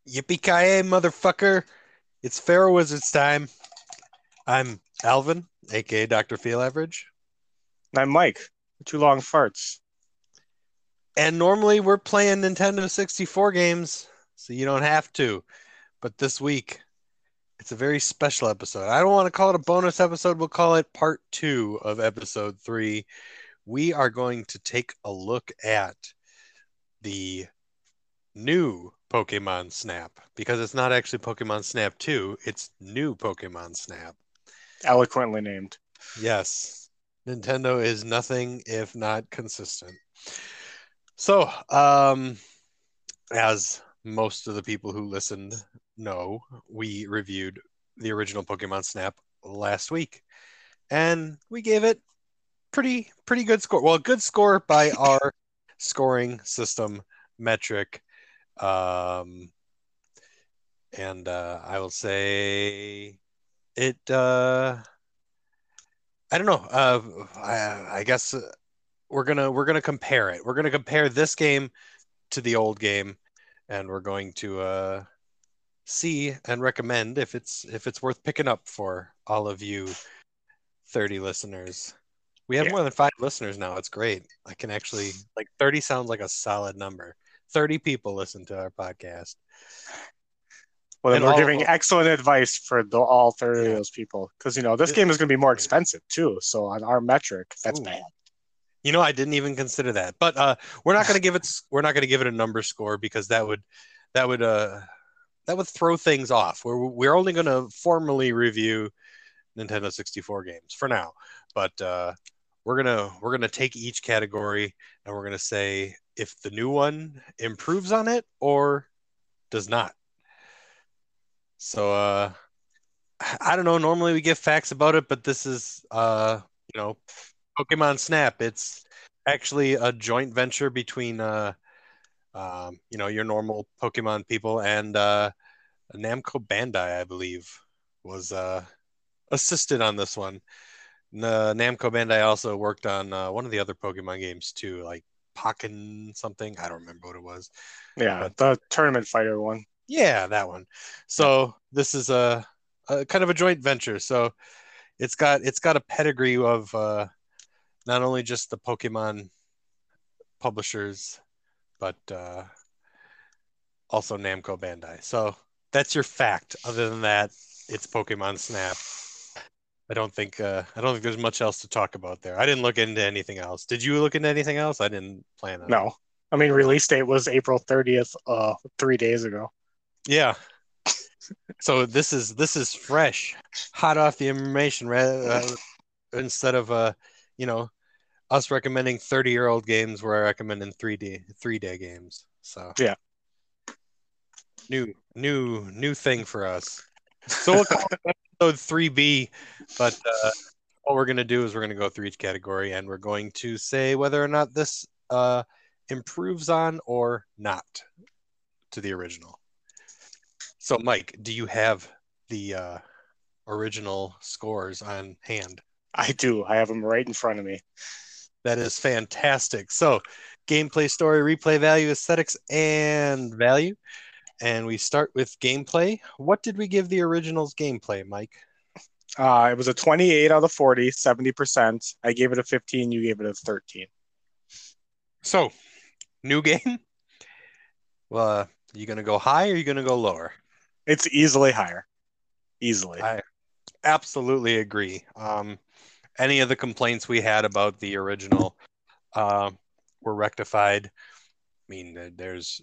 Yippee-ki-yay, motherfucker. It's Pharaoh Wizards time. I'm Alvin, aka Dr. Feel Average. I'm Mike. Too long farts. And normally we're playing Nintendo 64 games, so you don't have to. But this week, it's a very special episode. I don't want to call it a bonus episode, we'll call it part two of episode three. We are going to take a look at the new Pokemon Snap because it's not actually Pokemon Snap 2, it's new Pokemon Snap. Eloquently named. Yes, Nintendo is nothing if not consistent. So, as most of the people who listened know, we reviewed the original Pokemon Snap last week, and we gave it pretty good score. Well, a good score by our scoring system metric. Um, and I will say it. I don't know. I guess we're gonna compare it. We're gonna compare this game to the old game, and we're going to see and recommend if it's worth picking up for all of you 30 listeners. We have Yeah. more than 5 listeners now. It's great. I can actually, like, 30 sounds like a solid number. 30 people listen to our podcast, Well, then and we're all of giving them. excellent advice for all 30 of Yeah. those people. Because, this game is going to be more Yeah. expensive, too. So on our metric, that's Ooh. bad. I didn't even consider that. But we're not going to give it a number score because that would uh that would throw things off. We're only going to formally review Nintendo 64 games for now, but we're gonna take each category and we're gonna say if the new one improves on it or does not. So I don't know. Normally we give facts about it, but this is you know Pokemon Snap. It's actually a joint venture between your normal Pokemon people and Namco Bandai, I believe, was assisted on this one. Namco Bandai also worked on one of the other Pokemon games too, like Pokken something. I don't remember what it was, Yeah, but the tournament fighter one. yeah, that one. Yeah. So this is a kind of a joint venture. So it's got a pedigree of not only just the Pokemon publishers, but also Namco Bandai. So that's your fact. Other than that, it's Pokemon Snap. I don't think there's much else to talk about there. I didn't look into anything else. Did you look into anything else? I didn't plan on it. No. I mean, No. release date was April 30th, 3 days ago. Yeah. So this is fresh, hot off the information, instead of you know, us recommending 30-year-old games, we're recommending 3D 3-day games. So Yeah. new thing for us. So we'll call it episode 3B, but what we're going to do is we're going to go through each category and we're going to say whether or not this improves on or not to the original. So, Mike, do you have the original scores on hand? I do. I have them right in front of me. That is fantastic. So, gameplay, story, replay value, aesthetics, and value. And we start with gameplay. What did we give the original's gameplay, Mike? It was a 28 out of 40, 70%. I gave it a 15. You gave it a 13. So, new game. Well, you gonna go high or you gonna go lower? It's easily higher. Easily. I absolutely agree. Any of the complaints we had about the original uh, were rectified. I mean, there's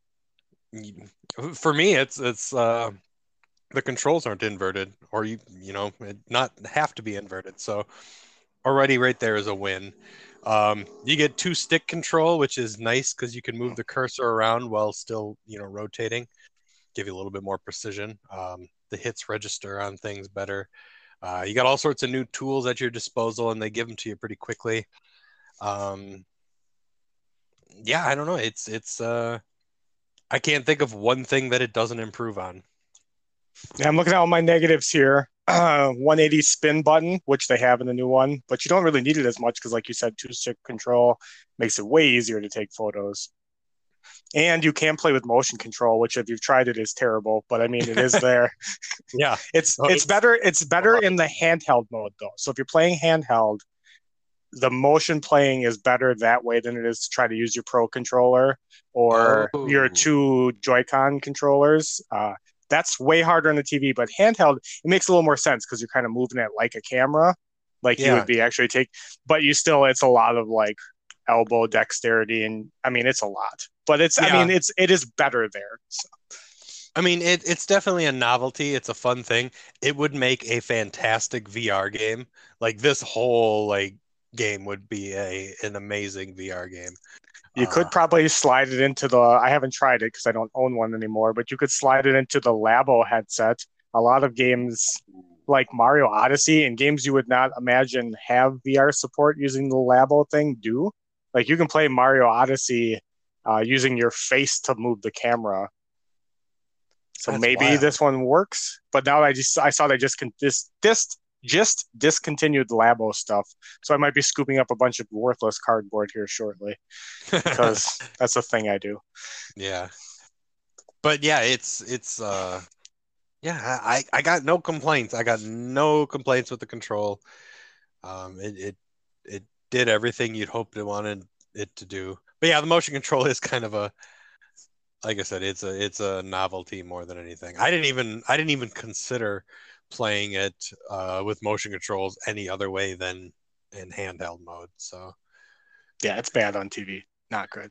for me, it's the controls aren't inverted, or not have to be inverted. So already right there is a win. You get two stick control, which is nice because you can move the cursor around while still rotating, give you a little bit more precision. The hits register on things better. You got all sorts of new tools at your disposal, and they give them to you pretty quickly. Um, yeah, I don't know. It's I can't think of one thing that it doesn't improve on. Yeah, I'm looking at all my negatives here. 180 spin button, which they have in the new one, but you don't really need it as much because, like you said, two stick control makes it way easier to take photos. And you can play with motion control, which if you've tried it is terrible, but I mean it is there. Yeah. It's Oh, it's better it's better in the handheld mode though. So if you're playing handheld, the motion playing is better that way than it is to try to use your Pro controller or your oh, two Joy-Con controllers. That's way harder on the TV, but handheld, it makes a little more sense because you're kind of moving it like a camera, like you would yeah. be actually but you still, it's a lot of like elbow dexterity. And I mean, it's a lot, but Yeah. it is better there. So, I mean, it's definitely a novelty. It's a fun thing. It would make a fantastic VR game. Like this whole like game would be an amazing VR game. you Uh, could probably slide it into I haven't tried it because I don't own one anymore, but you could slide it into the Labo headset. A lot of games like Mario Odyssey and games you would not imagine have VR support using the Labo thing do. Like you can play Mario Odyssey using your face to move the camera. So that's maybe wild. this one works. But now I saw they just discontinued the Labo stuff. So I might be scooping up a bunch of worthless cardboard here shortly because that's a thing I do. Yeah. But yeah, it's yeah, I got no complaints. I got no complaints with the control. It did everything you'd hoped it wanted it to do. But yeah, the motion control is kind of a like I said, it's a novelty more than anything. I didn't even consider playing it with motion controls any other way than in handheld mode. So Yeah, it's bad on TV. Not good.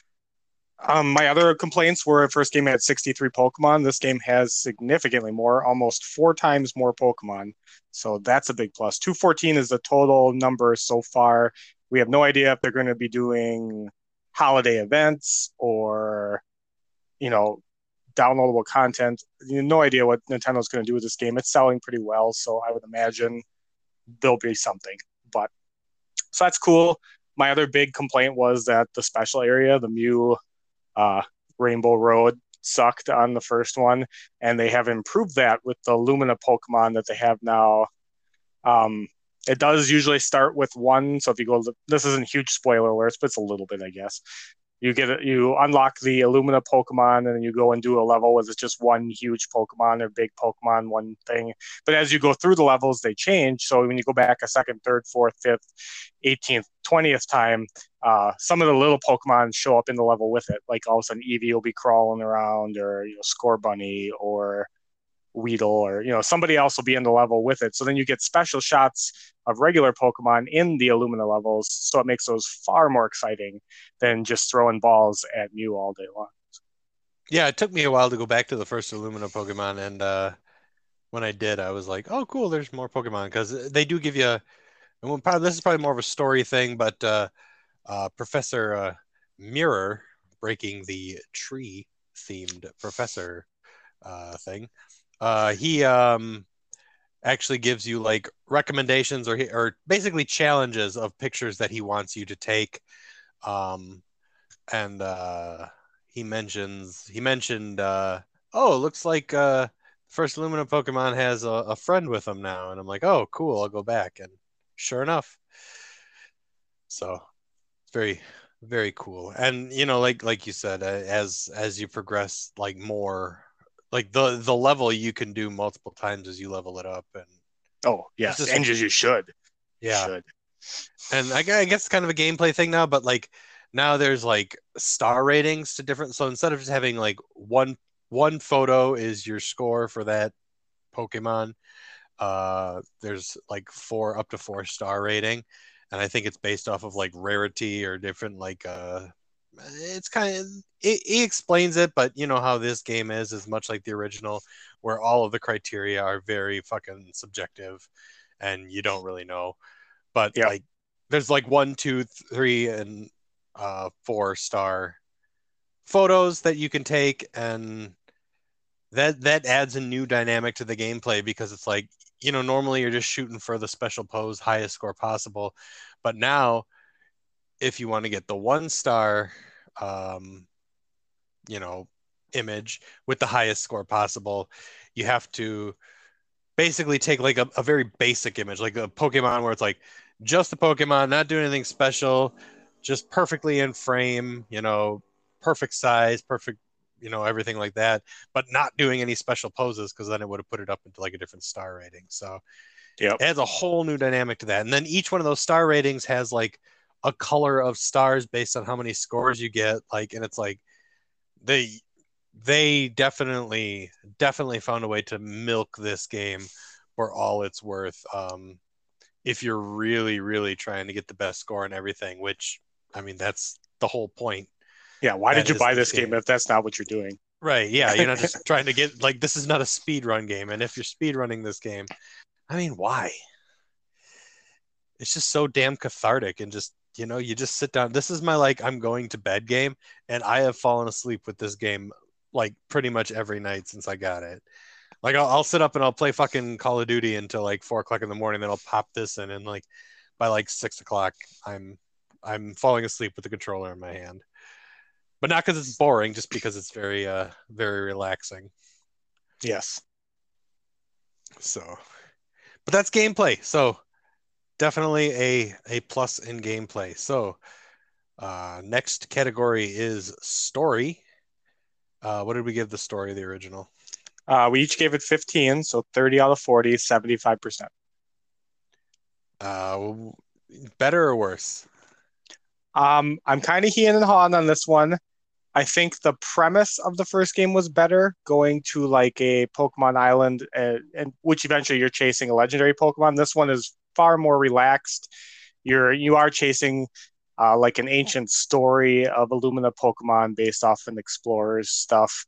My other complaints were first game had 63 Pokemon. This game has significantly more, almost 4 times more Pokemon. So that's a big plus. 214 is the total number so far. We have no idea if they're going to be doing holiday events or, you know, downloadable content. No idea what Nintendo's going to do with this game. It's selling pretty well, so I would imagine there'll be something. But so that's cool. My other big complaint was that the special area, the Mew uh, Rainbow Road, sucked on the first one, and they have improved that with the Lumina Pokemon that they have now. Um, it does usually start with one, so if you go, this isn't huge spoiler alerts, but it's a little bit, I guess. You unlock the Illumina Pokemon, and then you go and do a level with it's just one huge Pokemon or big Pokemon, one thing. But as you go through the levels, they change. So when you go back a second, third, fourth, fifth, 18th, 20th time, some of the little Pokemon show up in the level with it. Like all of a sudden, Eevee will be crawling around, or Scorbunny, or Weedle, or somebody else will be in the level with it. So then you get special shots of regular Pokemon in the Illumina levels, so it makes those far more exciting than just throwing balls at Mew all day long. yeah, it took me a while to go back to the first Illumina Pokemon, and when I did, I was like, oh, cool, there's more Pokemon because they do give you. And this is probably more of a story thing, but Professor Mirror breaking the tree themed professor thing. He actually gives you like recommendations or basically challenges of pictures that he wants you to take. Um, and he mentioned oh, it looks like first Lumina Pokemon has a friend with him now, and I'm like, oh, cool, I'll go back, and sure enough, so it's very very cool. And like you said, as you progress like more like the level you can do multiple times as you level it up, and Oh it's yes, just and you should. You yeah. should. And I guess it's kind of a gameplay thing now, but like now there's like star ratings to different. So instead of just having like one photo is your score for that Pokemon, there's like up to 4 star rating, and I think it's based off of like rarity or different like it's kind of he explains it, but you know how this game is much like the original, where all of the criteria are very fucking subjective, and you don't really know. But Yep. like there's like 1, 2, 3, and 4 star photos that you can take, and that adds a new dynamic to the gameplay because it's like normally you're just shooting for the special pose highest score possible, but now if you want to get the 1 star um you know image with the highest score possible, you have to basically take like a very basic image, like a Pokemon where it's like just a Pokemon, not doing anything special, just perfectly in frame, perfect size, perfect, everything like that, but not doing any special poses because then it would have put it up into like a different star rating. So Yep. it adds a whole new dynamic to that. And then each one of those star ratings has like a color of stars based on how many scores you get. Like, and it's like they definitely found a way to milk this game for all it's worth. If you're really, really trying to get the best score and everything, which I mean, that's the whole point. Yeah. Why That did you is buy this this game if that's not what you're doing? Right. Yeah. You're not just trying to get like this is not a speed run game. And if you're speed running this game, I mean, why? It's just so damn cathartic and just you just sit down. This is my like I'm going to bed game, and I have fallen asleep with this game like pretty much every night since I got it. Like I'll sit up and I'll play fucking Call of Duty until like 4 o'clock in the morning. Then I'll pop this in, and like by like 6 o'clock, I'm falling asleep with the controller in my hand. But not because it's boring, just because it's very very relaxing. Yes. So, but that's gameplay. So definitely a plus in gameplay. So next category is story. What did we give the story, the original? We each gave it 15, so 30 out of 40, 75%. Better or worse? I'm kind of heeing and hawing on this one. I think the premise of the first game was better, going to like a Pokemon Island, and which eventually you're chasing a legendary Pokemon. This one is far more relaxed. You are chasing like an ancient story of Illumina Pokemon based off an explorer's stuff.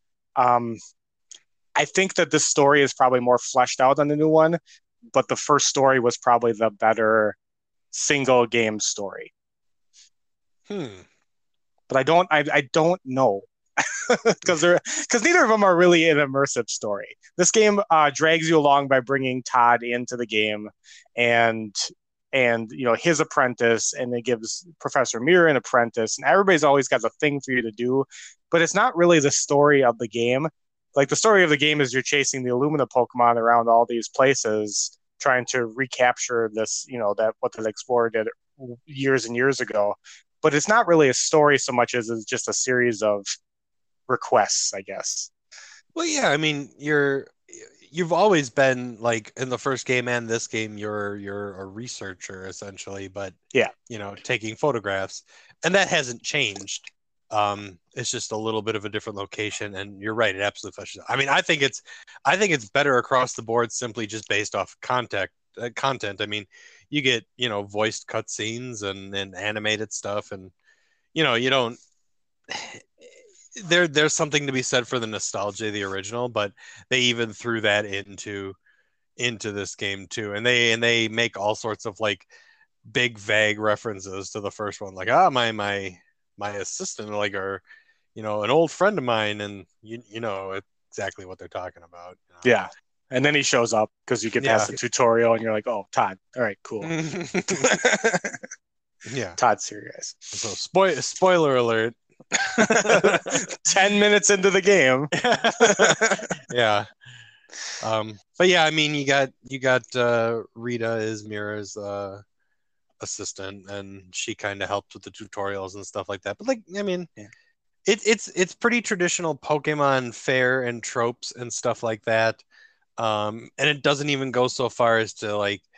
I think that this story is probably more fleshed out on the new one, but the first story was probably the better single game story. But I don't know because neither of them are really an immersive story. This game drags you along by bringing Todd into the game, and his apprentice, and it gives Professor Mirror an apprentice, and everybody's always got a thing for you to do, but it's not really the story of the game. Like the story of the game is you're chasing the Illumina Pokemon around all these places, trying to recapture this, that what the Explorer did years and years ago. But it's not really a story so much as it's just a series of requests, I guess. Well, yeah, I mean, you've always been like in the first game and this game, you're a researcher essentially, but yeah, taking photographs, and that hasn't changed. It's just a little bit of a different location, and you're right, it absolutely fleshes out. I mean, I think it's better across the board simply just based off content. I mean, you get voiced cutscenes and animated stuff, and you don't. There's something to be said for the nostalgia of the original, but they even threw that into this game too, and they make all sorts of like big vague references to the first one, like my assistant, like, or an old friend of mine, and you know exactly what they're talking about. Yeah. And then he shows up because you get past the tutorial and you're like, oh, Todd. All right, cool. Yeah. Todd's here, guys. So spoiler alert. 10 minutes into the game. Yeah. But yeah, I mean, you got Rita is Mira's assistant, and she kind of helped with the tutorials and stuff like that. But like, I mean, it's pretty traditional Pokemon fare and tropes and stuff like that. And it doesn't even go so far as to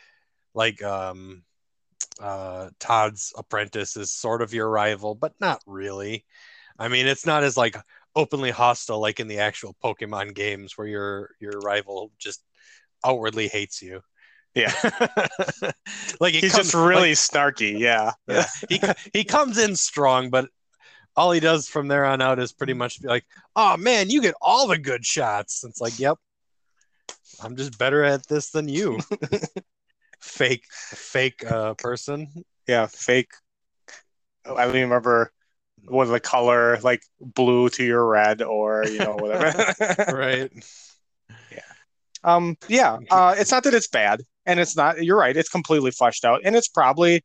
Todd's apprentice is sort of your rival, but not really. I mean, it's not as like openly hostile like in the actual Pokemon games where your rival just outwardly hates you. Yeah. Like he's just really snarky. Yeah. He comes in strong, but all he does from there on out is pretty much be like, oh man, you get all the good shots. It's like, yep, I'm just better at this than you. fake person. Yeah, fake. I don't even remember what the color, like blue to your red, or whatever. Right. Yeah. It's not that it's bad, and it's not. You're right. It's completely fleshed out, and it's probably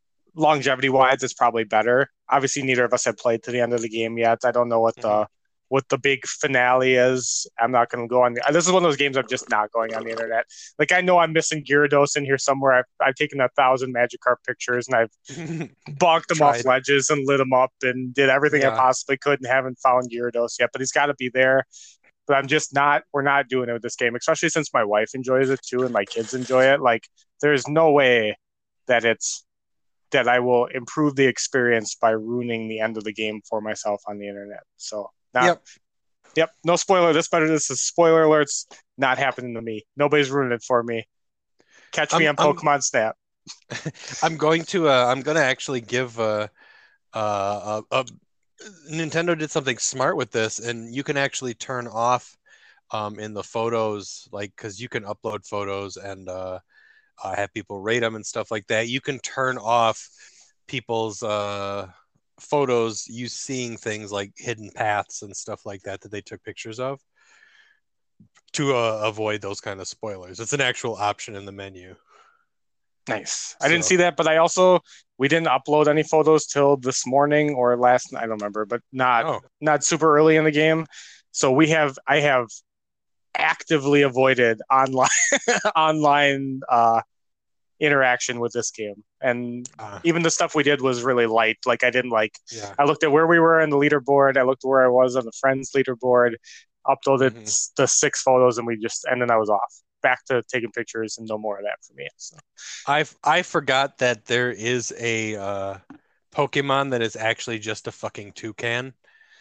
longevity wise, it's probably better. Obviously, neither of us have played to the end of the game yet. I don't know what what the big finale is. I'm not going to go on. This is one of those games I'm just not going on the internet. Like, I know I'm missing Gyarados in here somewhere. I've taken 1,000 Magikarp pictures and I've bonked them off ledges and lit them up and did everything I possibly could and haven't found Gyarados yet. But he's got to be there. But I'm just not. We're not doing it with this game, especially since my wife enjoys it too and my kids enjoy it. Like, there's no way that I will improve the experience by ruining the end of the game for myself on the internet. So, yep, no spoiler. This is spoiler alerts. Not happening to me. Nobody's ruining it for me. Catch me on Pokemon Snap. I'm going to actually give Nintendo did something smart with this, and you can actually turn off in the photos, like, because you can upload photos and have people rate them and stuff like that. You can turn off people's photos, you seeing things like hidden paths and stuff like that they took pictures of, to avoid those kind of spoilers. It's an actual option in the menu. Nice. I didn't see that, but we didn't upload any photos till this morning or last night. I don't remember, but not super early in the game. So I have actively avoided online interaction with this game, and even the stuff we did was really light. Like, I didn't I looked at where we were in the leaderboard, I looked at where I was on the friends leaderboard, uploaded the 6 photos, and then I was off, back to taking pictures, and no more of that for me. So I forgot that there is a Pokemon that is actually just a fucking toucan.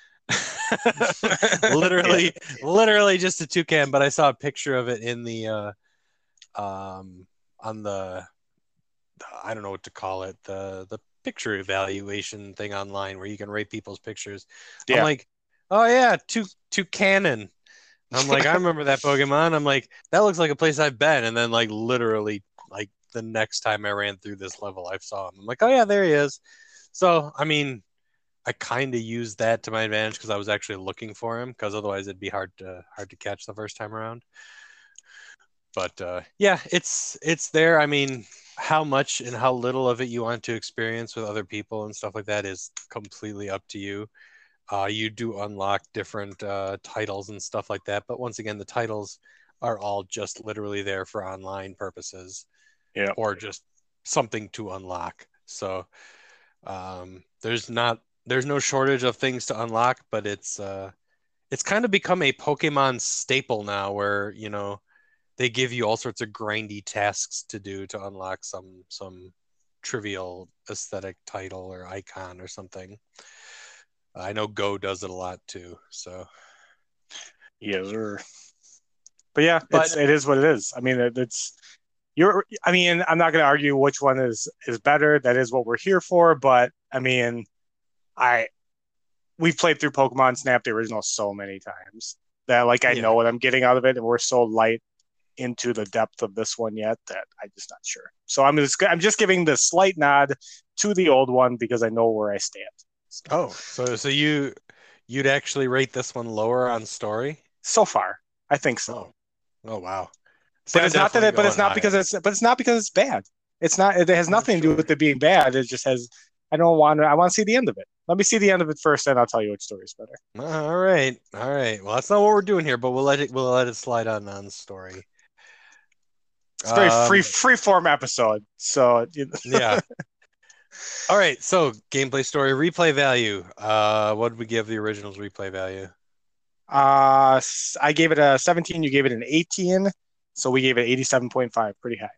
literally just a toucan, but I saw a picture of it in the on the, I don't know what to call it, the picture evaluation thing online where you can rate people's pictures. I'm like, oh yeah, toucanon. I'm like, I remember that Pokemon. I'm like, that looks like a place I've been. And then, like, literally, like, the next time I ran through this level, I saw him. I'm like, oh yeah, there he is. So, I mean, I kind of used that to my advantage because I was actually looking for him, because otherwise it'd be hard to catch the first time around. But yeah, it's there. I mean, how much and how little of it you want to experience with other people and stuff like that is completely up to you. You do unlock different titles and stuff like that, but once again, the titles are all just literally there for online purposes, or just something to unlock. So there's no shortage of things to unlock, but it's kind of become a Pokemon staple now, where, you know, they give you all sorts of grindy tasks to do to unlock some trivial aesthetic title or icon or something. I know Go does it a lot too. So yes, sir. But yeah, it is what it is. I mean, I'm not going to argue which one is better. That is what we're here for. But I mean, we've played through Pokemon Snap, the original, so many times that, like, I know what I'm getting out of it, and we're so light into the depth of this one yet that I'm just not sure. So I'm just giving the slight nod to the old one because I know where I stand. So. So you'd actually rate this one lower on story? So far, I think so. Oh wow. But it's not because it's bad. It's not. It has nothing to do with it being bad. It just has. I want to see the end of it. Let me see the end of it first, and I'll tell you which story is better. All right. Well, that's not what we're doing here, but we'll let it slide on story. It's a very free form episode. So yeah. All right. So gameplay, story, replay value. What did we give the original's replay value? I gave it a 17. You gave it an 18. So we gave it 87.5. Pretty high.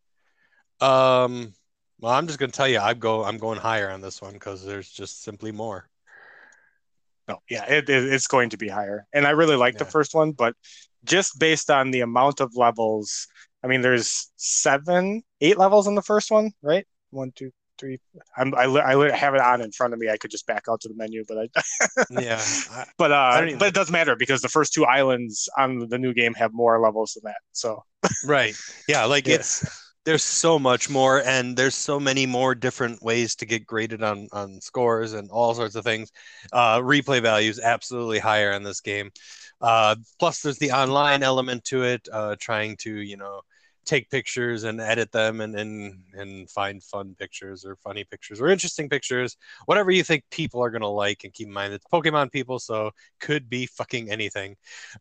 Well, I'm just going to tell you, I'm going higher on this one because there's just simply more. No, yeah, it's going to be higher. And I really like the first one, but just based on the amount of levels, I mean, there's 8 levels in the first one, right? 1, 2, 3. I have it on in front of me. I could just back out to the menu, but but it doesn't matter because the first 2 islands on the new game have more levels than that. So right, yeah, like there's so much more, and there's so many more different ways to get graded on scores and all sorts of things. Replay value is absolutely higher in this game. Plus, there's the online element to it, trying to take pictures and edit them and find fun pictures or funny pictures or interesting pictures, whatever you think people are gonna like. And keep in mind it's Pokemon people, so could be fucking anything.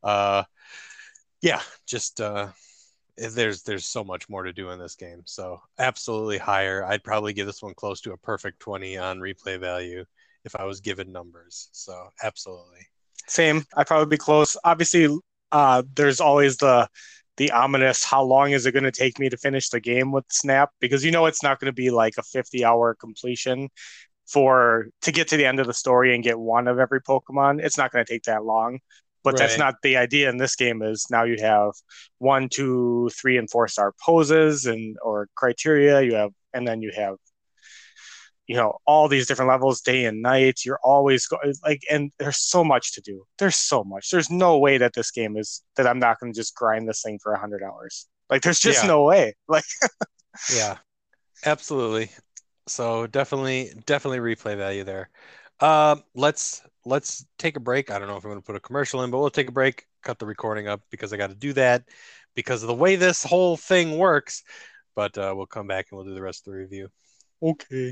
Yeah, just there's so much more to do in this game. So absolutely higher. I'd probably give this one close to a perfect 20 on replay value if I was given numbers. So absolutely. Same. I'd probably be close. Obviously, there's always the ominous how long is it going to take me to finish the game with Snap, because it's not going to be like a 50-hour completion to get to the end of the story and get one of every Pokemon. It's not going to take that long. But that's Right. not the idea in this game. Is now you have 1, 2, 3, and 4-star poses or criteria. And then you have all these different levels, day and night. You're always and there's so much to do. There's so much. There's no way that this game is that I'm not going to just grind this thing for 100 hours. Like, there's just Yeah. no way. Like, Yeah. Absolutely. So definitely replay value there. Let's take a break. I don't know if I'm going to put a commercial in, but we'll take a break, cut the recording up because I got to do that because of the way this whole thing works. But we'll come back and we'll do the rest of the review. okay.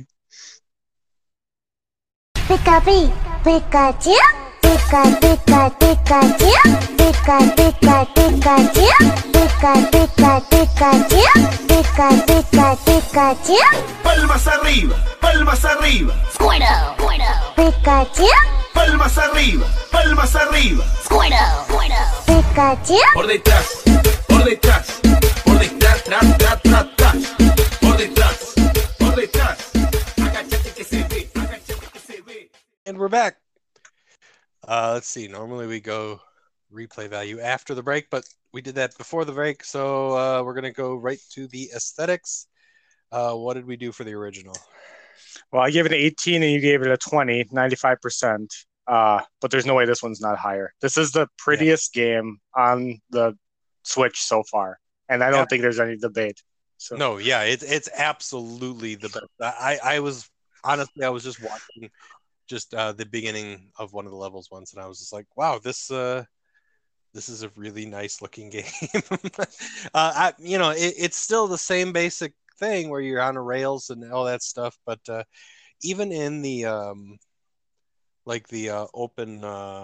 Pika Pika Pikachu Pika Pika Pikachu Pika Pika Pikachu Pika Pika Pikachu Pika Pika Pikachu Palmas arriba, palmas arriba. Squirtle Pikachu Palmas arriba, palmas arriba. Squirtle Pikachu Por detrás, por detrás, por detrás, tras, tras, tras, tras. Por detrás, por detrás. Agachate que se ve, agachate que se ve. And we're back. Let's see. Normally we go replay value after the break, but we did that before the break, so we're gonna go right to the aesthetics. What did we do for the original? Well, I gave it an 18 and you gave it a 20, 95%. But there's no way this one's not higher. This is the prettiest game on the Switch so far, and I don't think there's any debate. So No, yeah, it's absolutely the best. I was honestly, I was just watching just the beginning of one of the levels once, and I was just like, wow, this is a really nice looking game. It's still the same basic thing where you're on a rails and all that stuff, but even in the open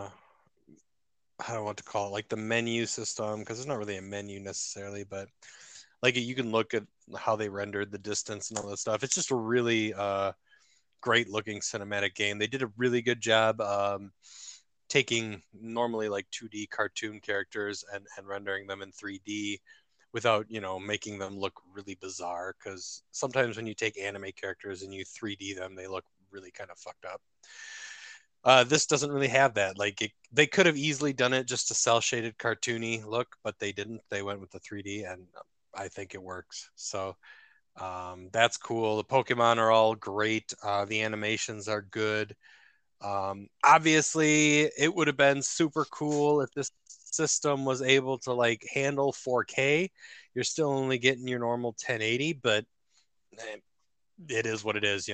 I don't know what to call it, like the menu system, because it's not really a menu necessarily, but like you can look at how they rendered the distance and all that stuff. It's just a really great looking cinematic game. They did a really good job taking normally like 2D cartoon characters and rendering them in 3D without making them look really bizarre, because sometimes when you take anime characters and you 3D them, they look really kind of fucked up. This doesn't really have that. They could have easily done it just a cell shaded cartoony look, but they didn't. They went with the 3D, and I think it works. So that's cool. The Pokemon are all great. The animations are good. Obviously, it would have been super cool if this system was able to handle 4K. You're still only getting your normal 1080, but it is what it is.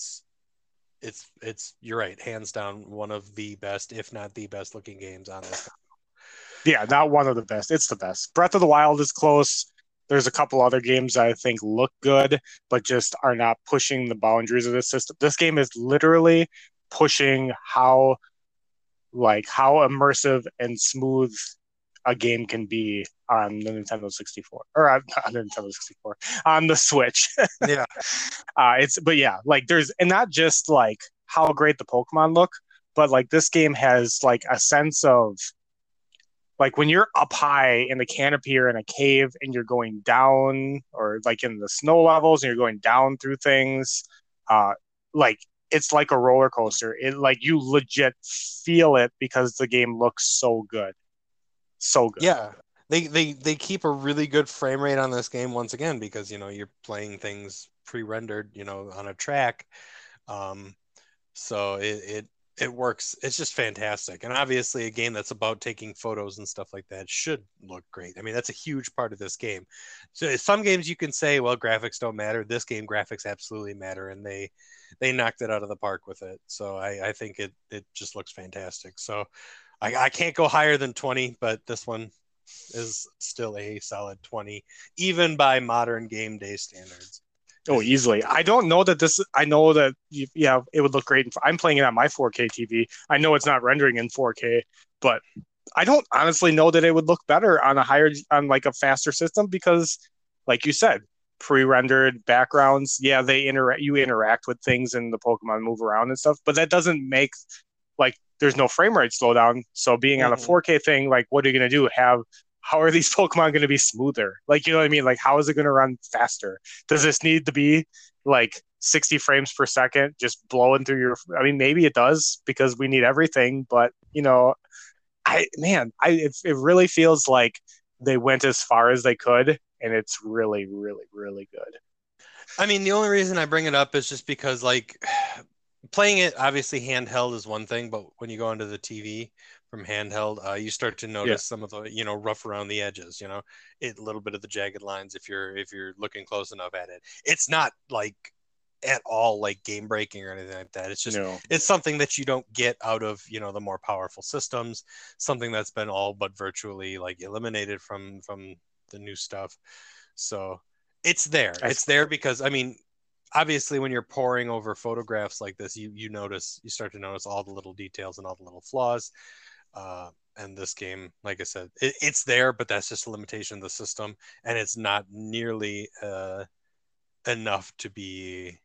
It's you're right, hands down one of the best, if not the best looking games on this. yeah, not one of the best. It's the best. Breath of the Wild is close. There's a couple other games I think look good, but just are not pushing the boundaries of this system. This game is literally pushing how immersive and smooth a game can be on the Nintendo 64 or on the Nintendo 64 on the Switch. Yeah. There's, and not just how great the Pokemon look, but this game has a sense of when you're up high in the canopy or in a cave and you're going down, or in the snow levels and you're going down through things, it's like a roller coaster. You legit feel it because the game looks so good. So good. Yeah. They keep a really good frame rate on this game once again, because you're playing things pre-rendered on a track, so it works. It's just fantastic. And obviously a game that's about taking photos and stuff like that should look great. I mean, that's a huge part of this game. So some games you can say, well, graphics don't matter. This game, graphics absolutely matter, and they knocked it out of the park with it. So I think it just looks fantastic. So I can't go higher than 20, but this one is still a solid 20, even by modern game day standards. Oh, easily. I don't know that this. I know that yeah, it would look great. I'm playing it on my 4K TV. I know it's not rendering in 4K, but I don't honestly know that it would look better on like a faster system because, like you said, pre-rendered backgrounds. Yeah, you interact with things and the Pokemon move around and stuff, but that doesn't make like there's no frame rate slowdown. So being on a 4K thing, like, what are you gonna do? How are these Pokemon going to be smoother? Like, you know what I mean? Like, how is it going to run faster? Does this need to be like 60 frames per second just blowing through your? I mean, maybe it does because we need everything, but it really feels like they went as far as they could, and it's really, really, really good. I mean, the only reason I bring it up is just because, like, playing it obviously handheld is one thing, but when you go onto the TV from handheld, you start to notice some of the, rough around the edges, a little bit of the jagged lines if you're looking close enough at it. It's not like at all like game breaking or anything like that. It's just it's something that you don't get out of the more powerful systems, something that's been all but virtually like eliminated from the new stuff. So it's there. It's there because, I mean, obviously when you're poring over photographs like this, you start to notice all the little details and all the little flaws. And this game, like I said, it's there, but that's just a limitation of the system, and it's not nearly enough to be,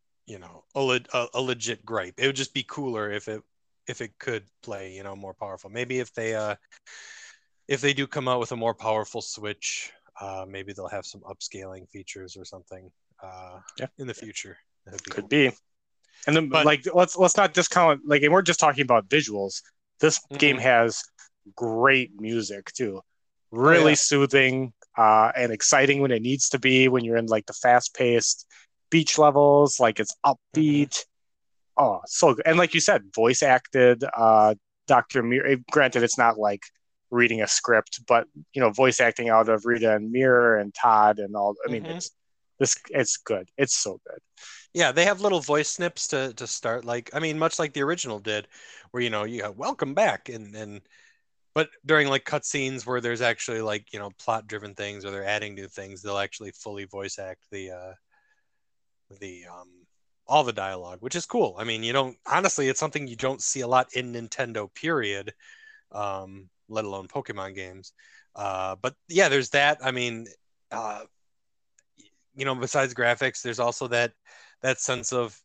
a legit gripe. It would just be cooler if it could play, more powerful. Maybe if they do come out with a more powerful Switch, maybe they'll have some upscaling features or something in the future. Could be. And then, let's not discount, like, and we're just talking about visuals. This game has great music too, really soothing and exciting when it needs to be. When you're in like the fast-paced beach levels, like it's upbeat. Oh, so good. And like you said, voice acted. Dr. Mir. Granted, it's not like reading a script, but voice acting out of Rita and Mir and Todd and all. I mean, it's good. It's so good. Yeah, they have little voice snips to start, like, I mean, much like the original did, where you have welcome back and but during like cutscenes where there's actually like plot driven things or they're adding new things, they'll actually fully voice act the all the dialogue, which is cool. I mean, honestly, it's something you don't see a lot in Nintendo, period, let alone Pokemon games. But yeah, there's that. I mean, besides graphics, there's also that sense of,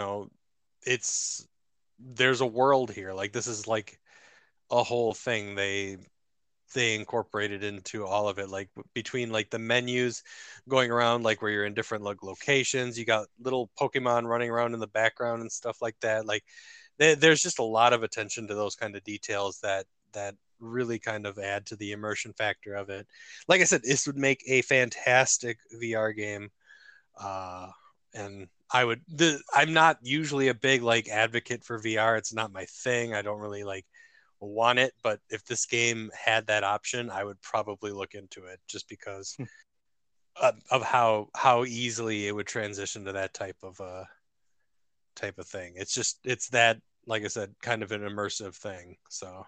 there's a world here. Like, this is like a whole thing they incorporated into all of it, like between like the menus going around, like where you're in different locations, you got little Pokemon running around in the background and stuff like that. Like there's just a lot of attention to those kind of details that really kind of add to the immersion factor of it. Like I said, this would make a fantastic VR game. And I'm not usually a big like advocate for VR. It's not my thing. I don't really like want it, but if this game had that option, I would probably look into it just because of how easily it would transition to that type of thing. It's that, like I said, kind of an immersive thing. So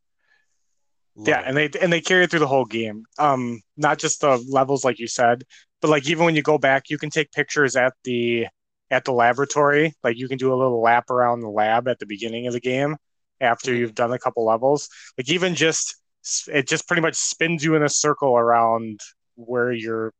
and they carry it through the whole game. Not just the levels like you said, but like even when you go back, you can take pictures at the laboratory. Like you can do a little lap around the lab at the beginning of the game after you've done a couple levels. Like even it just pretty much spins you in a circle around where you're,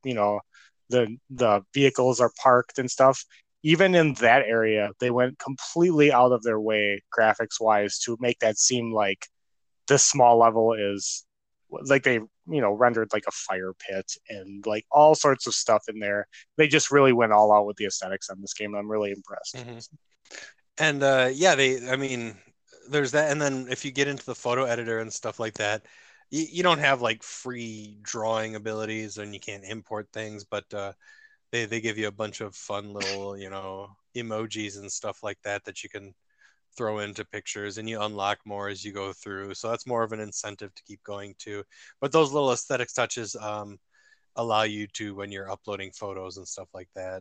the vehicles are parked and stuff. Even in that area, they went completely out of their way graphics wise to make that seem like this small level is like they, rendered like a fire pit and like all sorts of stuff in there. They just really went all out with the aesthetics on this game. I'm really impressed. And I mean, there's that. And then if you get into the photo editor and stuff like that, you don't have like free drawing abilities and you can't import things, but they give you a bunch of fun little, emojis and stuff like that you can throw into pictures, and you unlock more as you go through. So that's more of an incentive to keep going to. But those little aesthetics touches allow you to, when you're uploading photos and stuff like that,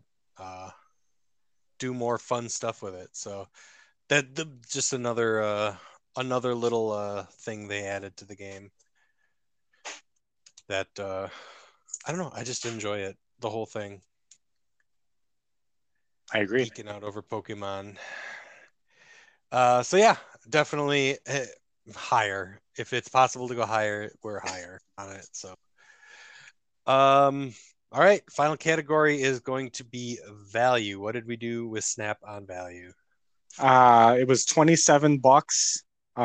do more fun stuff with it. So just another little thing they added to the game. that I don't know. I just enjoy it, the whole thing. I agree. Geeking out over Pokemon. So yeah, definitely higher. If it's possible to go higher, we're higher on it. So, all right. Final category is going to be value. What did we do with Snap on value? It was $27.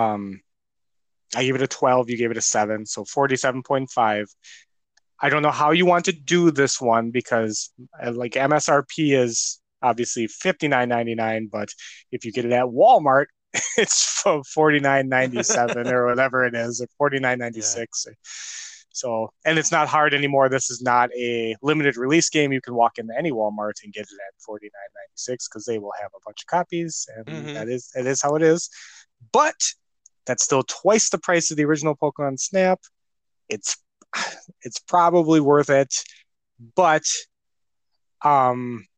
I gave it a 12. You gave it a 7, so 47.5. I don't know how you want to do this one because like MSRP is obviously $59.99, but if you get it at Walmart, it's $49.97 or whatever it is, or $49.96. Yeah. So, and it's not hard anymore. This is not a limited release game. You can walk into any Walmart and get it at $49.96 because they will have a bunch of copies, and it is how it is. But that's still twice the price of the original Pokemon Snap. It's probably worth it, but I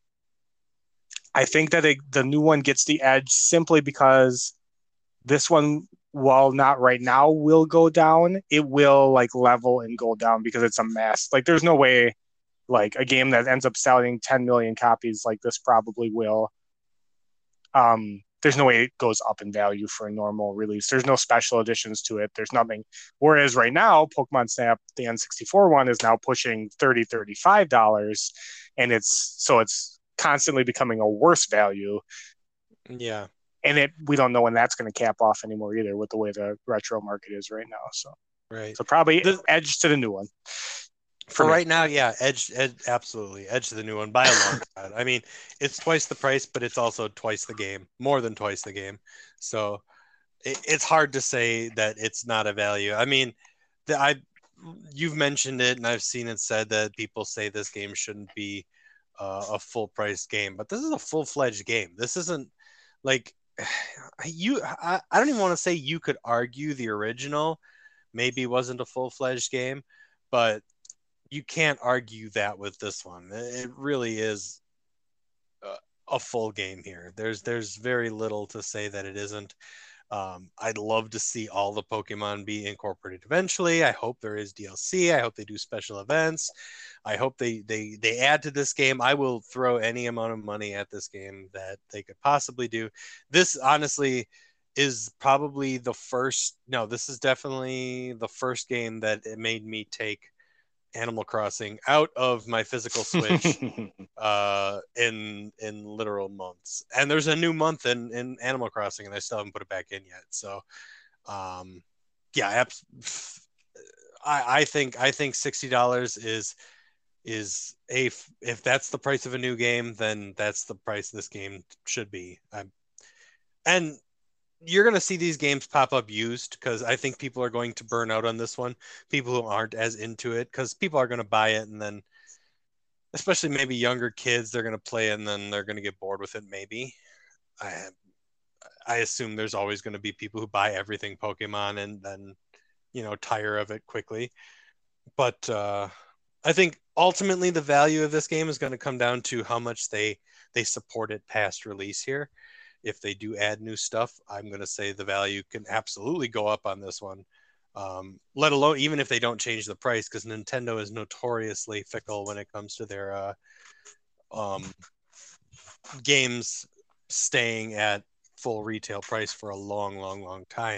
think that the new one gets the edge simply because this one, while not right now, will go down. It will like level and go down because it's a mess. Like there's no way like a game that ends up selling 10 million copies like this probably will. There's no way it goes up in value for a normal release. There's no special editions to it. There's nothing. Whereas right now, Pokemon Snap, the N64 one, is now pushing $30, $35, and it's constantly becoming a worse value. Yeah. And we don't know when that's going to cap off anymore either with the way the retro market is right now. So, right. So probably edge to the new one. For right now, yeah, edge, absolutely. Edge to the new one by a long shot. I mean, it's twice the price, but it's also twice the game, more than twice the game. So it's hard to say that it's not a value. I mean, you've mentioned it, and I've seen it said that people say this game shouldn't be a full price game, but this is a full-fledged game. This isn't like I don't even want to say you could argue the original maybe wasn't a full-fledged game, but you can't argue that with this one. It really is a full game here. There's very little to say that it isn't. I'd love to see all the Pokemon be incorporated eventually. I hope there is DLC. I hope they do special events. I hope they add to this game. I will throw any amount of money at this game that they could possibly do. This honestly is probably this is definitely the first game that it made me take Animal Crossing out of my physical Switch in literal months. And there's a new month in Animal Crossing, and I still haven't put it back in yet. So, yeah, I think $60 is if that's the price of a new game, then that's the price this game should be. And you're going to see these games pop up used because I think people are going to burn out on this one. People who aren't as into it, because people are going to buy it, and then especially maybe younger kids, they're going to play it and then they're going to get bored with it. Maybe I assume there's always going to be people who buy everything Pokemon and then, tire of it quickly. But I think ultimately the value of this game is going to come down to how much they support it past release here. If they do add new stuff, I'm going to say the value can absolutely go up on this one. Let alone even if they don't change the price, because Nintendo is notoriously fickle when it comes to their games staying at full retail price for a long time.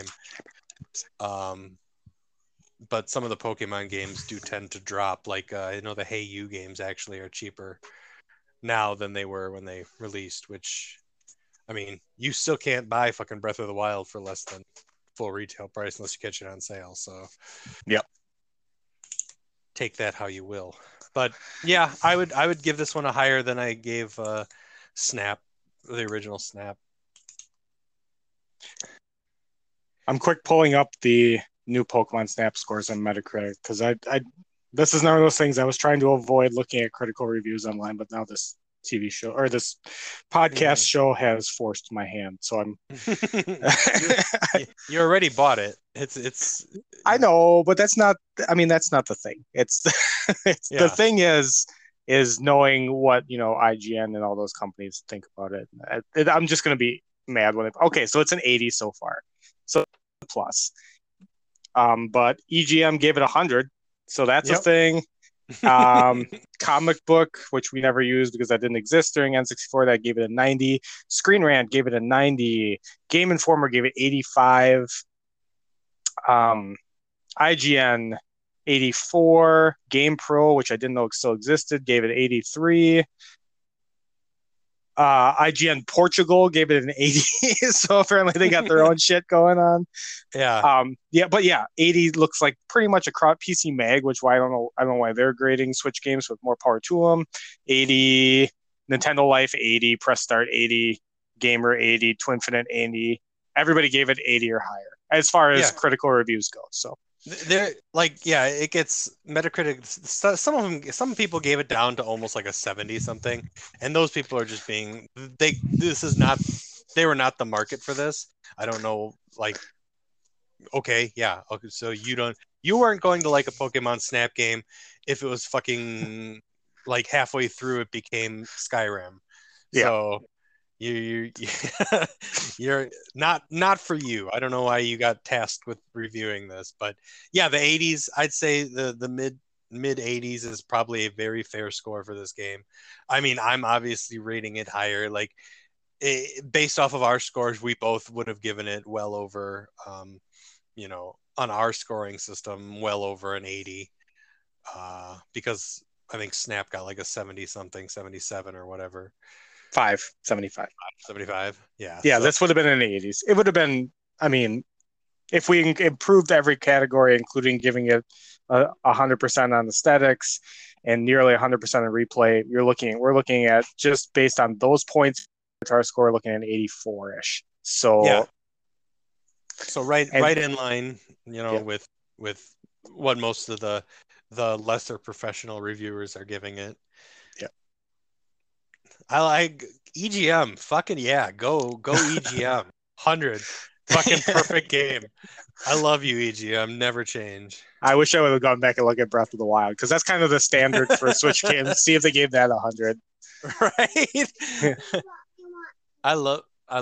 But some of the Pokemon games do tend to drop. Like I know the Hey You games actually are cheaper now than they were when they released, which, I mean, you still can't buy fucking Breath of the Wild for less than full retail price unless you catch it on sale. So, yep. Take that how you will. But yeah, I would give this one a higher than I gave Snap, the original Snap. I'm quick pulling up the new Pokemon Snap scores on Metacritic because this is one of those things I was trying to avoid looking at critical reviews online, but now this TV show or this podcast show has forced my hand. So I'm you already bought it. It's I know, but that's not the thing. It's The thing is knowing what, IGN and all those companies think about it. I'm just going to be mad when okay, so it's an 80 so far. So plus. But EGM gave it 100. So that's a Yep. thing. Comic book, which we never used because that didn't exist during N64, that gave it a 90. Screen Rant gave it a 90. Game Informer gave it 85. IGN 84. Game Pro, which I didn't know still existed, gave it 83. IGN Portugal gave it an 80. So apparently they got their own shit going on. Yeah. But 80 looks like pretty much a PC Mag, which I don't know why they're grading Switch games, with more power to them. 80, Nintendo Life 80, Press Start 80, Gamer 80, Twinfinite 80. Everybody gave it 80 or higher as far as critical reviews go. So they're like, it gets Metacritic. Some people gave it down to almost like a 70 something, and those people are just being they were not the market for this. I don't know, like, okay, so you weren't going to like a Pokemon Snap game if it was fucking like halfway through it became Skyrim. So you're not for you. I don't know why you got tasked with reviewing this, but the 80s, I'd say the mid 80s is probably a very fair score for this game. I mean, I'm obviously rating it higher. Like, based off of our scores, we both would have given it well over, on our scoring system, well over an 80, because I think Snap got like a 70 something, 77 or whatever. 75. Yeah. So. This would have been in the 80s. It would have been, I mean, if we improved every category, including giving it 100% on aesthetics and nearly 100% on replay, we're looking at, just based on those points, our score, looking at 84-ish. So right in line, with what most of the lesser professional reviewers are giving it. I like EGM. Fucking go EGM. 100. Fucking perfect game. I love you, EGM. Never change. I wish I would have gone back and looked at Breath of the Wild, because that's kind of the standard for Switch games. See if they gave that 100. Right. I love.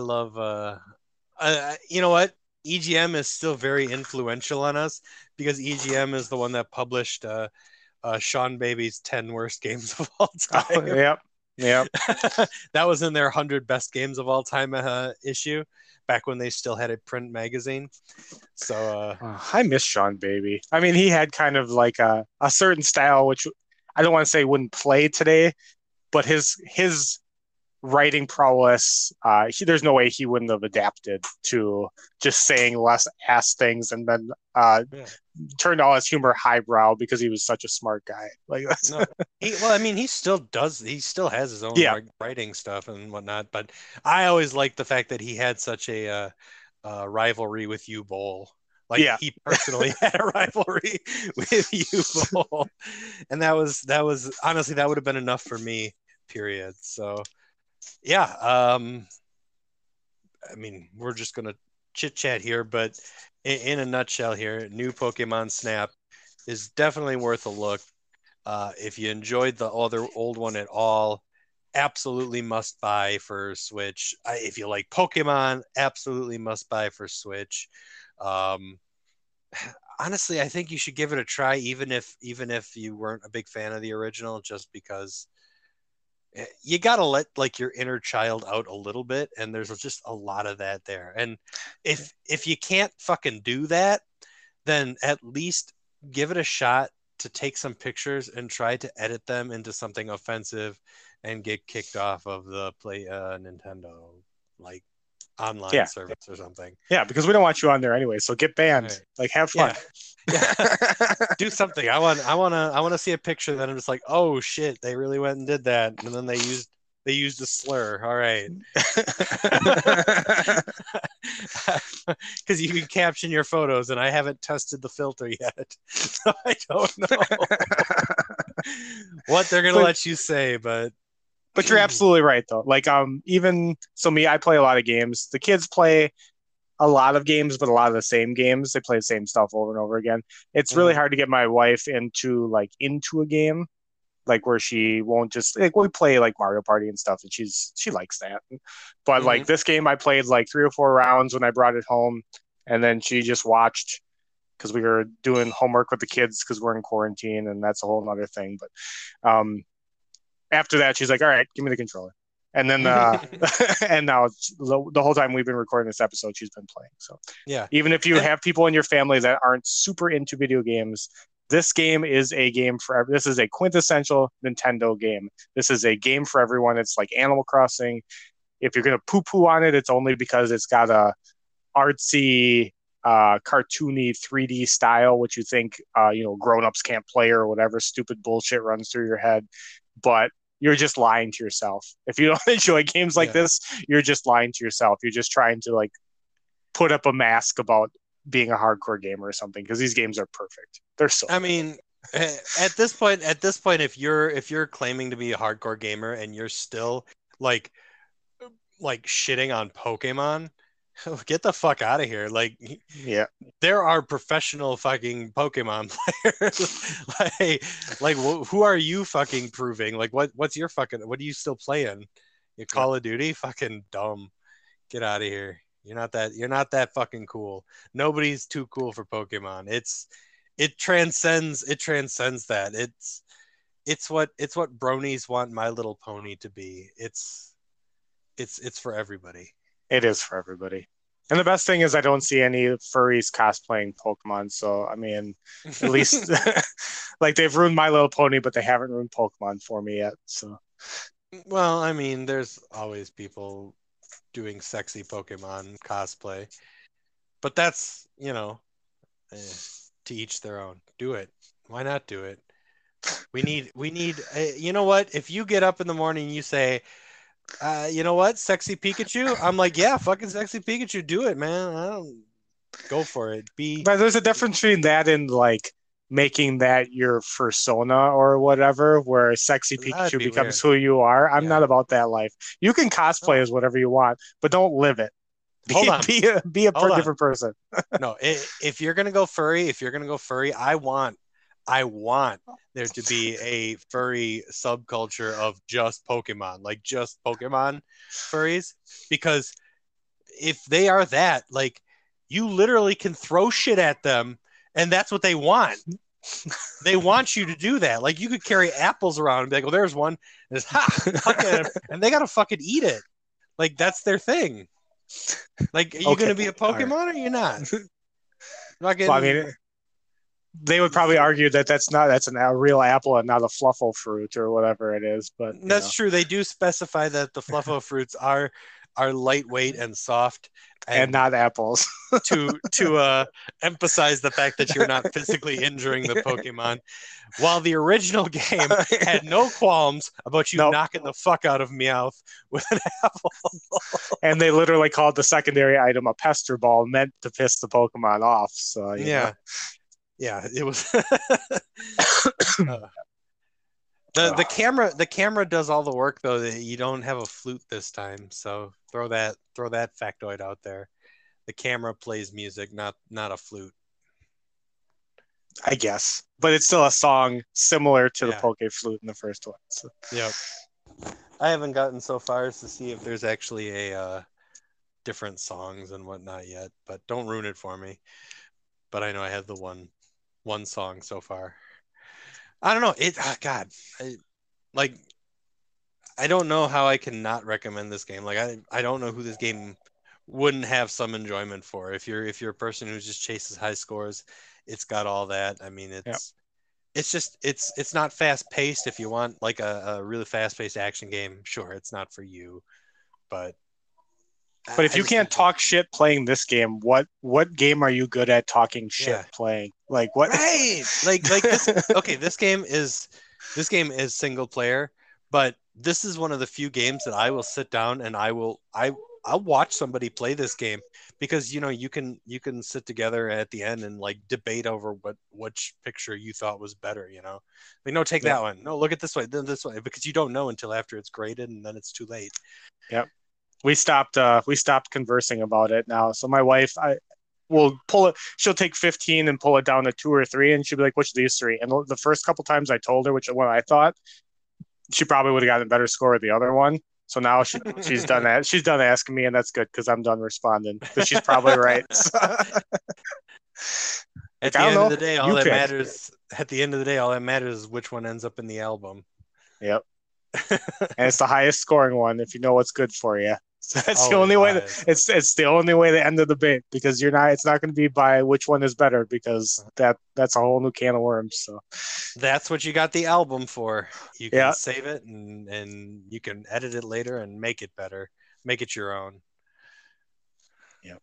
You know what? EGM is still very influential on us, because EGM is the one that published Sean Baby's 10 worst games of all time. Oh, yep. That was in their 100 best games of all time issue, back when they still had a print magazine. So I miss Sean Baby. I mean, he had kind of like a certain style, which I don't want to say wouldn't play today, but his writing prowess, there's no way he wouldn't have adapted to just saying less ass things, and then turned all his humor highbrow because he was such a smart guy. Like, he still does. He still has his own writing stuff and whatnot. But I always liked the fact that he had such a rivalry with U-Bowl. Like, he personally had a rivalry with U-Bowl, and that was honestly, that would have been enough for me. Period. So. I mean, we're just going to chit chat here, but in a nutshell here, new Pokemon Snap is definitely worth a look. If you enjoyed the other old one at all, absolutely must buy for Switch. If you like Pokemon, absolutely must buy for Switch. Honestly, I think you should give it a try, even if you weren't a big fan of the original, just because you gotta let like your inner child out a little bit, and there's just a lot of that there. And if you can't fucking do that, then at least give it a shot to take some pictures and try to edit them into something offensive and get kicked off of the Nintendo like online service or something. Yeah, because we don't want you on there anyway, so get banned. Right. Like, have fun. Do something. I want to see a picture that I'm just like, oh shit, they really went and did that, and then they used a slur. All right. Because you can caption your photos, and I haven't tested the filter yet, so I don't know what they're gonna let you say, but you're absolutely right, though. Like, even so, I play a lot of games. The kids play a lot of games, but a lot of the same games. They play the same stuff over and over again. It's really hard to get my wife into a game, like, where she won't just, like, we play like Mario Party and stuff, and she likes that. But like this game, I played like 3 or 4 rounds when I brought it home, and then she just watched because we were doing homework with the kids because we're in quarantine, and that's a whole other thing. But after that, she's like, "All right, give me the controller." And then, and now the whole time we've been recording this episode, she's been playing. So Yeah. even if you have people in your family that aren't super into video games, this game is a game for this is a quintessential Nintendo game. This is a game for everyone. It's like Animal Crossing. If you're gonna poo-poo on it, it's only because it's got a artsy, cartoony 3D style, which you think grown-ups can't play or whatever stupid bullshit runs through your head. But you're just lying to yourself. If you don't enjoy games like this, you're just lying to yourself. You're just trying to like put up a mask about being a hardcore gamer or something, because these games are perfect. They're so I mean, at this point, if you're claiming to be a hardcore gamer and you're still like shitting on Pokemon, get the fuck out of here. Like, yeah, there are professional fucking Pokemon players. like who are you fucking proving? Like, what are you still playing? You Call of Duty? Fucking dumb. Get out of here. You're not that fucking cool. Nobody's too cool for Pokemon. It transcends that. It's what bronies want My Little Pony to be. It's for everybody. It is for everybody. And the best thing is I don't see any furries cosplaying Pokemon. So, I mean, at least like they've ruined My Little Pony, but they haven't ruined Pokemon for me yet. So, well, I mean, there's always people doing sexy Pokemon cosplay, but that's, to each their own. Do it. Why not do it? We need, you know what? If you get up in the morning and you say, you know what, sexy Pikachu, I'm like, yeah, fucking sexy Pikachu, do it, man. I don't go for it. But there's a difference between that and like making that your persona or whatever, where sexy Pikachu becomes who you are. I'm not about that life. You can cosplay as whatever you want, but don't live it. Be a different person. No, if you're gonna go furry, I want there to be a furry subculture of just Pokemon, like just Pokemon furries, because if they are that, like, you literally can throw shit at them and that's what they want. They want you to do that. Like, you could carry apples around and be like, oh, there's one, and it's and they gotta fucking eat it. Like, that's their thing. Like, are you gonna be a Pokemon or are you not? Well, I mean, they would probably argue that that's a real apple and not a fluffle fruit or whatever it is. But that's true. They do specify that the fluffle fruits are lightweight and soft and not apples to emphasize the fact that you're not physically injuring the Pokemon. While the original game had no qualms about you knocking the fuck out of Meowth with an apple. And they literally called the secondary item a pester ball, meant to piss the Pokemon off. So yeah. Yeah, it was. The camera does all the work, though. That you don't have a flute this time, so throw that factoid out there. The camera plays music, not a flute. I guess, but it's still a song similar to the Poke Flute in the first one. So. Yep. I haven't gotten so far as to see if there's actually a different songs and whatnot yet, but don't ruin it for me. But I know I have the one song so far. I don't know. I don't know how I can not recommend this game. Like, I don't know who this game wouldn't have some enjoyment for. If you're a person who just chases high scores, it's got all that. I mean, it's just it's not fast paced. If you want like a really fast paced action game, sure, it's not for you. But if you can't talk shit playing this game, what game are you good at talking shit playing? Like, what? Right. Like this. Okay, this game is single player, but this is one of the few games that I will sit down and I'll watch somebody play this game, because you can sit together at the end and like debate over which picture you thought was better. Like, no, take that one. No, look at this way, then this way, because you don't know until after it's graded and then it's too late. Yep. We stopped conversing about it now. So my wife, will pull it. She'll take 15 and pull it down to 2 or 3, and she'll be like, "Which of these 3?" And the first couple times I told her which one I thought, she probably would have gotten a better score with the other one. So now she's done that. She's done asking me, and that's good because I'm done responding. Because she's probably right. At the end of the day, all that matters. At the end of the day, all that matters is which one ends up in the album. Yep. And it's the highest scoring one if you know what's good for you. So that's the only way. It's the only way to end the debate, because it's not going to be by which one is better, because that's a whole new can of worms. So that's what you got the album for. You can save it and you can edit it later and make it better, make it your own. Yep.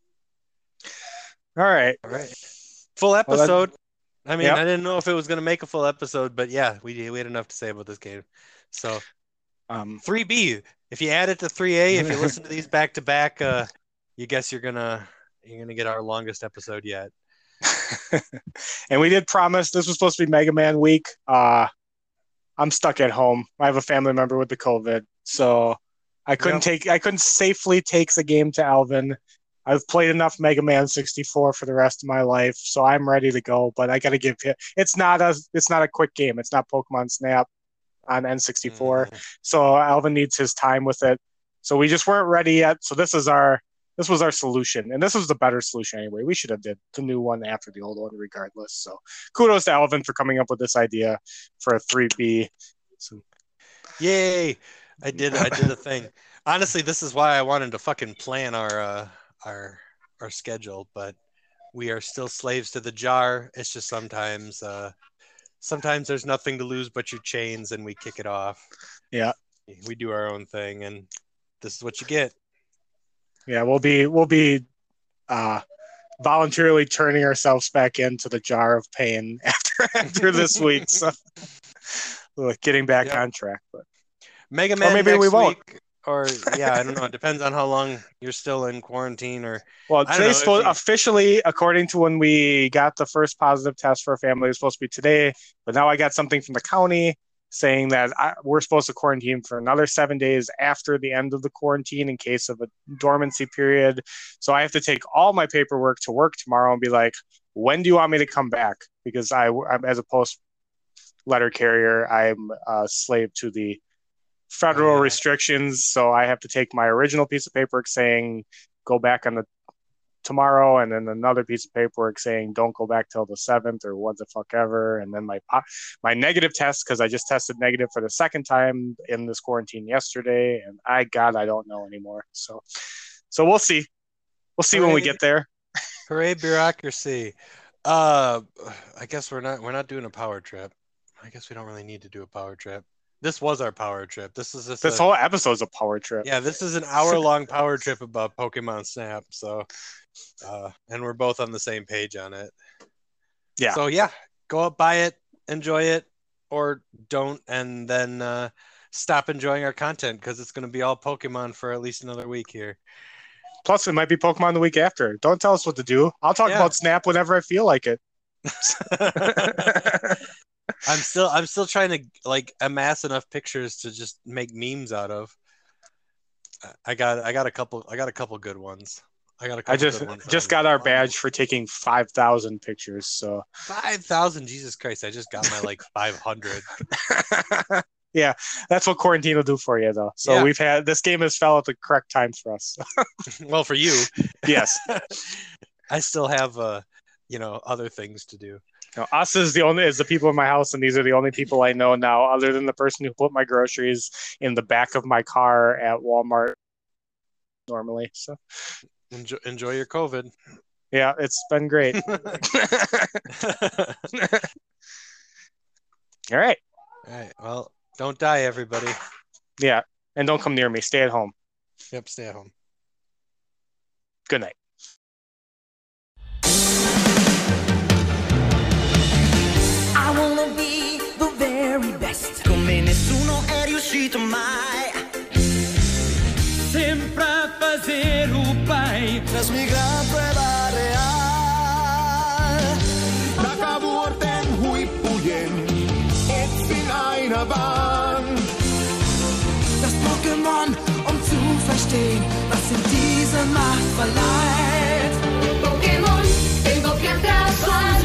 All right. Full episode. I mean, I didn't know if it was going to make a full episode, but yeah, we had enough to say about this game. So 3B. If you add it to 3A, if you listen to these back to back, you guess you're gonna get our longest episode yet. And we did promise this was supposed to be Mega Man week. I'm stuck at home. I have a family member with the COVID, so I couldn't safely take the game to Alvin. I've played enough Mega Man 64 for the rest of my life, so I'm ready to go. But I got to give it. It's not a quick game. It's not Pokemon Snap on N64. So Alvin needs his time with it. So we just weren't ready yet. So this was our solution. And this was the better solution anyway. We should have did the new one after the old one regardless. So kudos to Alvin for coming up with this idea for a 3B. So, yay. I did a thing. Honestly, this is why I wanted to fucking plan our schedule, but we are still slaves to the jar. It's just sometimes there's nothing to lose but your chains, and we kick it off. Yeah, we do our own thing, and this is what you get. Yeah, we'll be voluntarily turning ourselves back into the jar of pain after this week. So getting back on track, but Mega Man, or maybe we won't. Or I don't know. It depends on how long you're still in quarantine. Or today's officially, according to when we got the first positive test for our family, it was supposed to be today. But now I got something from the county saying that we're supposed to quarantine for another 7 days after the end of the quarantine in case of a dormancy period. So I have to take all my paperwork to work tomorrow and be like, when do you want me to come back? Because I'm as a post letter carrier, I'm a slave to the federal restrictions, so I have to take my original piece of paperwork saying go back on the tomorrow, and then another piece of paperwork saying don't go back till the 7th or what the fuck ever, and then my negative test, because I just tested negative for the second time in this quarantine yesterday, and I don't know anymore. So we'll see when we get there. Hooray, bureaucracy. I guess we're not doing a power trip. I guess we don't really need to do a power trip. This was our power trip. This whole episode's a power trip. Yeah, this is an hour-long power trip about Pokemon Snap. So, and we're both on the same page on it. Yeah. So go out, buy it, enjoy it, or don't, and then stop enjoying our content, because it's going to be all Pokemon for at least another week here. Plus, it might be Pokemon the week after. Don't tell us what to do. I'll talk about Snap whenever I feel like it. I'm still trying to amass enough pictures to just make memes out of. I got a couple good ones. I just got our badge for taking 5,000 pictures. So 5,000, Jesus Christ! I just got my 500. Yeah, that's what quarantine will do for you, though. So this game has fell at the correct time for us. Well, for you, yes. I still have other things to do. Us is the people in my house, and these are the only people I know now, other than the person who put my groceries in the back of my car at Walmart normally. So enjoy your COVID. Yeah, it's been great. All right. Well, don't die, everybody. Yeah, and don't come near me. Stay at home. Yep, stay at home. Good night. I wanna be the very best, come nessuno è riuscito mai. Sempre a fazer o bem, das migranten real. Takavuorten huippujen, etsin aina vaan. Das Pokémon, zu verstehen, was in diese Macht verleiht. Pokémon, tengo que atrapar.